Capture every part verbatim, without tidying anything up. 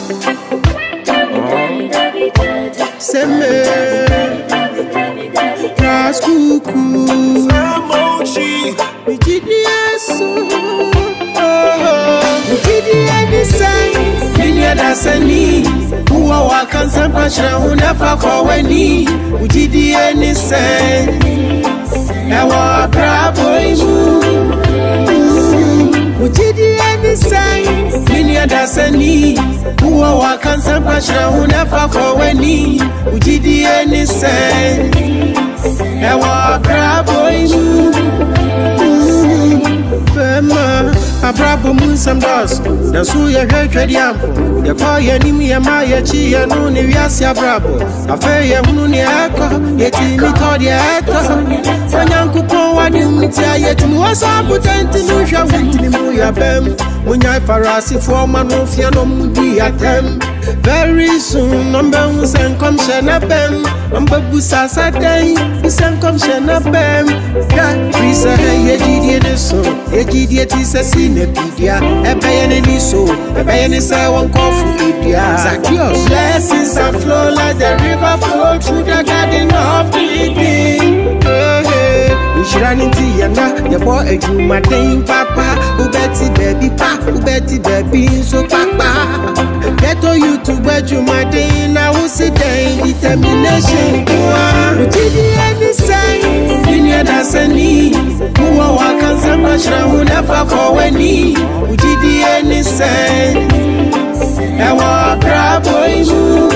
Seme Raskuku Samochi Mijidieso Mijidienisai Minya dasani Uwa wakansa mpashra unafa kwa weni Mijidienisai Ewa bravo imu Mijidienisai Minya dasani Uwa wakansa mpashra unafa kwa weni Mijidienisai Ewa bravo imu Fema Abrabo munsam dos na so ye hwehwe diampo ye ko ye nim ye ma ye chi ye no ne wiase abrabo afa ye hunu ne akọ ye ti mi to de akọ onyankopon wade mutia ye ti wo so potenti no hwa wintini mu ya bem munya farasi fo ma no fia no mudi atem very soon number one sen come shena bem number busa saden sen come shena bem ya risa ye jidie de so ye jidie ti sesi ne bidia ebeye ni so ebeye ni say one coffee bidia Zacchaeus blessings and flow like the river flow through the garden of Eden. Ushirani ti yana ye bo ejuma den papa ubeti baby pa ubeti baby so papa get to you to ejuma den na wo sit den determination ujidi any sign dunia dasani uwa wakansa mashra unafa kwa weni ujidi any sign ewa bravo imu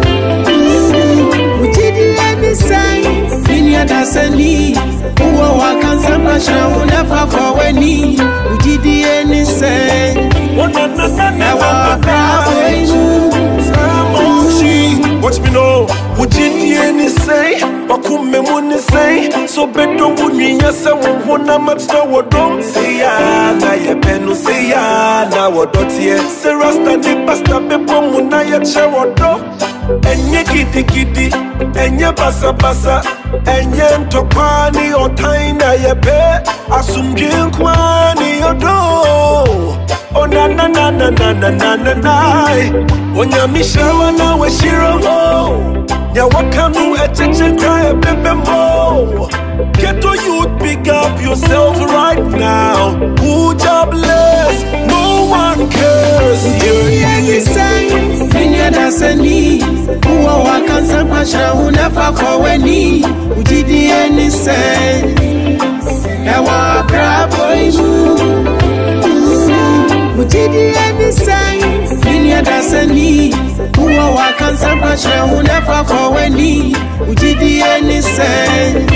ujidi any sign dunia dasani uwa wakansa mashra unafa kwa weni ujidi any sign ewa bravo imu watch me know would you any say bakume muni say so beto wuni yasa wona matsta wodom say ya na ye penu say ya na wodotie say rasta ni pasta bepo muna ya che wodo enye kiti kiti enye basa basa enye ntopani otaina ye pe asumje kwani odo oh na na na na na na na na na onya mishawa na we shiro ya wakanu echeche cry bebe mo get to youth pick up yourself right now who jobless no one cares you say minya dasani uwa wakansa mashra unafa kwa weni ujidi any say ewa bravo imu ujidi any say minya dasani uwa wakansa mashra unafa kwa weni ujidi any say